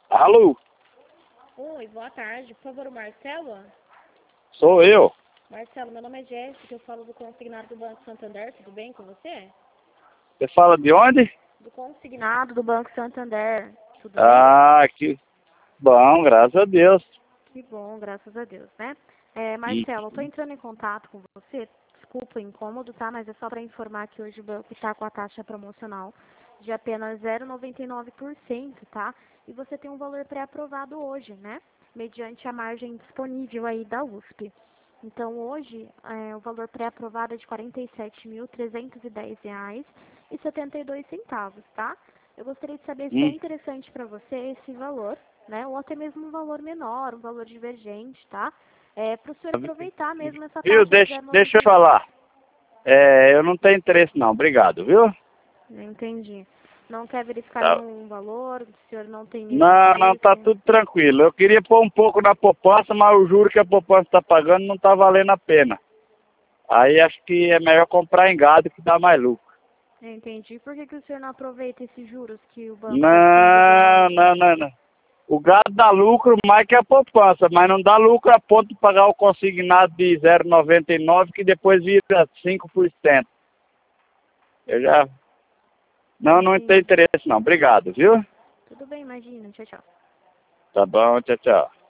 Alô, Oi, boa tarde. Por favor, o Marcelo? sou eu. Marcelo, meu nome é Jéssica, eu falo do consignado do Banco Santander, tudo bem com você? Você fala de onde? Do consignado do Banco Santander, tudo bem? Ah, que bom, graças a Deus. Que bom, graças a Deus, né? E, Marcelo, eu tô entrando em contato com você, desculpa o incômodo, tá? Mas é só para informar que hoje o banco está com a taxa promocional de apenas 0,99%, tá? E você tem um valor pré-aprovado hoje, né? Mediante a margem disponível aí da USP. Então, hoje, o valor pré-aprovado é de R$ 47.310,72, tá? Eu gostaria de saber se é hum, interessante para você esse valor, né? Ou até mesmo um valor menor, um valor divergente, tá? Para o senhor aproveitar mesmo essa viu, taxa de deixa eu 0,99. falar. Eu não tenho interesse não, obrigado, viu? Não entendi. Não quer verificar Tá. nenhum valor? O senhor não tem nenhum Não, não, interesse? tá tudo tranquilo. Eu queria pôr um pouco na poupança, mas eu juro que a poupança está pagando não tá valendo a pena. Aí acho que é melhor comprar em gado que dá mais lucro. Eu entendi. Por que, que o senhor não aproveita esses juros que o banco está Não, disponibilizando? não, não, não. O gado dá lucro mais que a poupança, mas não dá lucro a ponto de pagar o consignado de 0,99 que depois vira 5%. Eu já. Não, não tem Entendi. interesse não. Obrigado, viu? Tudo bem, imagina. Tchau, tchau. Tá bom, tchau, tchau.